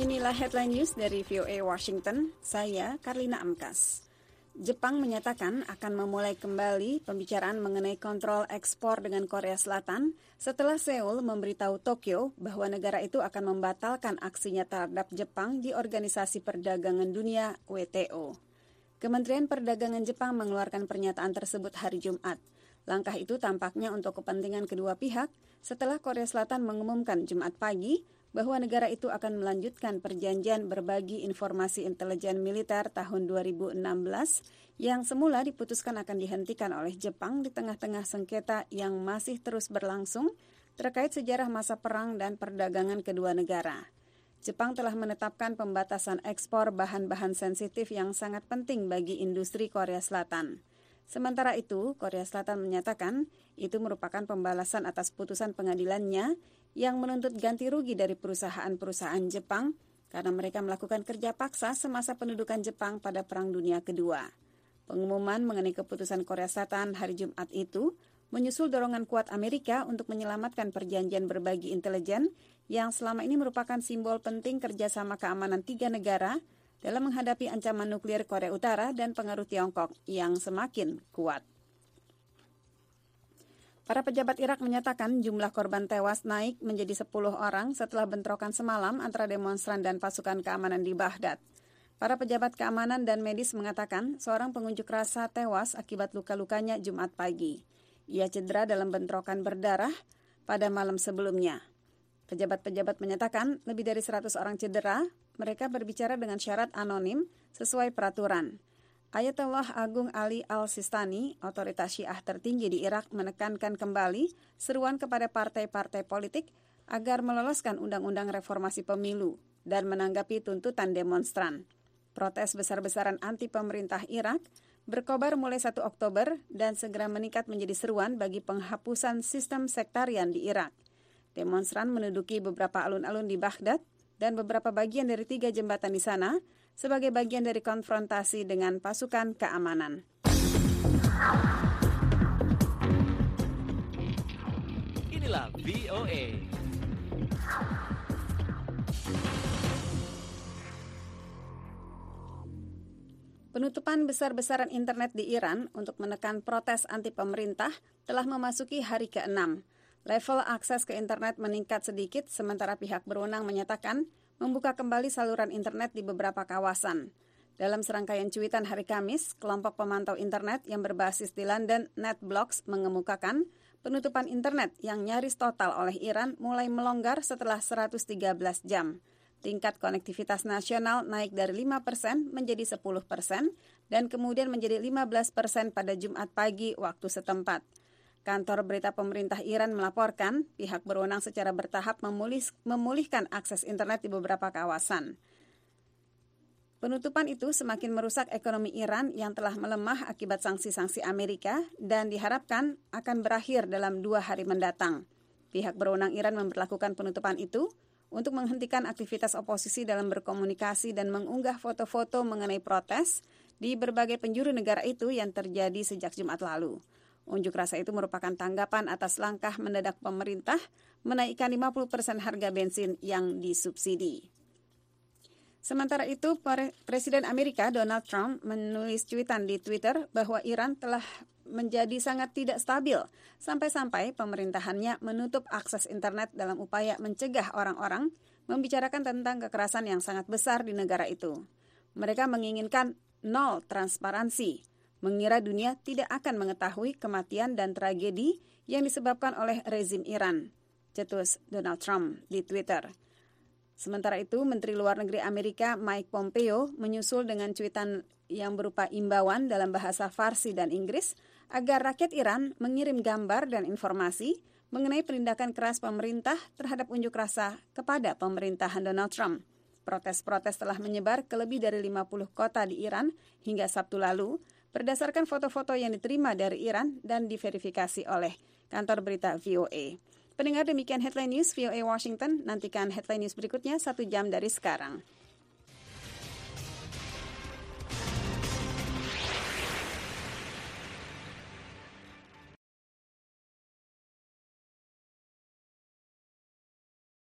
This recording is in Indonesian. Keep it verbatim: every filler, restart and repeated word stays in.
Inilah headline news dari V O A Washington, saya Karlina Amkas. Jepang menyatakan akan memulai kembali pembicaraan mengenai kontrol ekspor dengan Korea Selatan setelah Seoul memberitahu Tokyo bahwa negara itu akan membatalkan aksinya terhadap Jepang di Organisasi Perdagangan Dunia W T O. Kementerian Perdagangan Jepang mengeluarkan pernyataan tersebut hari Jumat. Langkah itu tampaknya untuk kepentingan kedua pihak setelah Korea Selatan mengumumkan Jumat pagi bahwa negara itu akan melanjutkan perjanjian berbagi informasi intelijen militer tahun dua ribu enam belas yang semula diputuskan akan dihentikan oleh Jepang di tengah-tengah sengketa yang masih terus berlangsung terkait sejarah masa perang dan perdagangan kedua negara. Jepang telah menetapkan pembatasan ekspor bahan-bahan sensitif yang sangat penting bagi industri Korea Selatan. Sementara itu, Korea Selatan menyatakan itu merupakan pembalasan atas putusan pengadilannya yang menuntut ganti rugi dari perusahaan-perusahaan Jepang karena mereka melakukan kerja paksa semasa pendudukan Jepang pada Perang Dunia Kedua. Pengumuman mengenai keputusan Korea Selatan hari Jumat itu menyusul dorongan kuat Amerika untuk menyelamatkan perjanjian berbagi intelijen yang selama ini merupakan simbol penting kerjasama keamanan tiga negara dalam menghadapi ancaman nuklir Korea Utara dan pengaruh Tiongkok yang semakin kuat. Para pejabat Irak menyatakan jumlah korban tewas naik menjadi sepuluh orang setelah bentrokan semalam antara demonstran dan pasukan keamanan di Baghdad. Para pejabat keamanan dan medis mengatakan seorang pengunjuk rasa tewas akibat luka-lukanya Jumat pagi. Ia cedera dalam bentrokan berdarah pada malam sebelumnya. Pejabat-pejabat menyatakan lebih dari seratus orang cedera. Mereka berbicara dengan syarat anonim sesuai peraturan. Ayatollah Agung Ali Al-Sistani, otoritas Syiah tertinggi di Irak, menekankan kembali seruan kepada partai-partai politik agar meloloskan undang-undang reformasi pemilu dan menanggapi tuntutan demonstran. Protes besar-besaran anti pemerintah Irak berkobar mulai satu Oktober dan segera meningkat menjadi seruan bagi penghapusan sistem sektarian di Irak. Demonstran menduduki beberapa alun-alun di Baghdad dan beberapa bagian dari tiga jembatan di sana sebagai bagian dari konfrontasi dengan pasukan keamanan. Inilah V O A. Penutupan besar-besaran internet di Iran untuk menekan protes anti pemerintah telah memasuki hari keenam. Level akses ke internet meningkat sedikit sementara pihak berwenang menyatakan membuka kembali saluran internet di beberapa kawasan. Dalam serangkaian cuitan hari Kamis, kelompok pemantau internet yang berbasis di London, NetBlocks, mengemukakan penutupan internet yang nyaris total oleh Iran mulai melonggar setelah seratus tiga belas jam. Tingkat konektivitas nasional naik dari lima persen menjadi sepuluh persen dan kemudian menjadi lima belas persen pada Jumat pagi waktu setempat. Kantor berita pemerintah Iran melaporkan pihak berwenang secara bertahap memulih, memulihkan akses internet di beberapa kawasan. Penutupan itu semakin merusak ekonomi Iran yang telah melemah akibat sanksi-sanksi Amerika dan diharapkan akan berakhir dalam dua hari mendatang. Pihak berwenang Iran memberlakukan penutupan itu untuk menghentikan aktivitas oposisi dalam berkomunikasi dan mengunggah foto-foto mengenai protes di berbagai penjuru negara itu yang terjadi sejak Jumat lalu. Unjuk rasa itu merupakan tanggapan atas langkah mendadak pemerintah menaikkan lima puluh persen harga bensin yang disubsidi. Sementara itu, Presiden Amerika Donald Trump menulis cuitan di Twitter bahwa Iran telah menjadi sangat tidak stabil sampai-sampai pemerintahannya menutup akses internet dalam upaya mencegah orang-orang membicarakan tentang kekerasan yang sangat besar di negara itu. Mereka menginginkan nol transparansi, mengira dunia tidak akan mengetahui kematian dan tragedi yang disebabkan oleh rezim Iran, cetus Donald Trump di Twitter. Sementara itu, Menteri Luar Negeri Amerika Mike Pompeo menyusul dengan cuitan yang berupa imbauan dalam bahasa Farsi dan Inggris agar rakyat Iran mengirim gambar dan informasi mengenai penindakan keras pemerintah terhadap unjuk rasa kepada pemerintahan Donald Trump. Protes-protes telah menyebar ke lebih dari lima puluh kota di Iran hingga Sabtu lalu, berdasarkan foto-foto yang diterima dari Iran dan diverifikasi oleh kantor berita V O A. Pendengar, demikian Headline News V O A Washington. Nantikan Headline News berikutnya satu jam dari sekarang.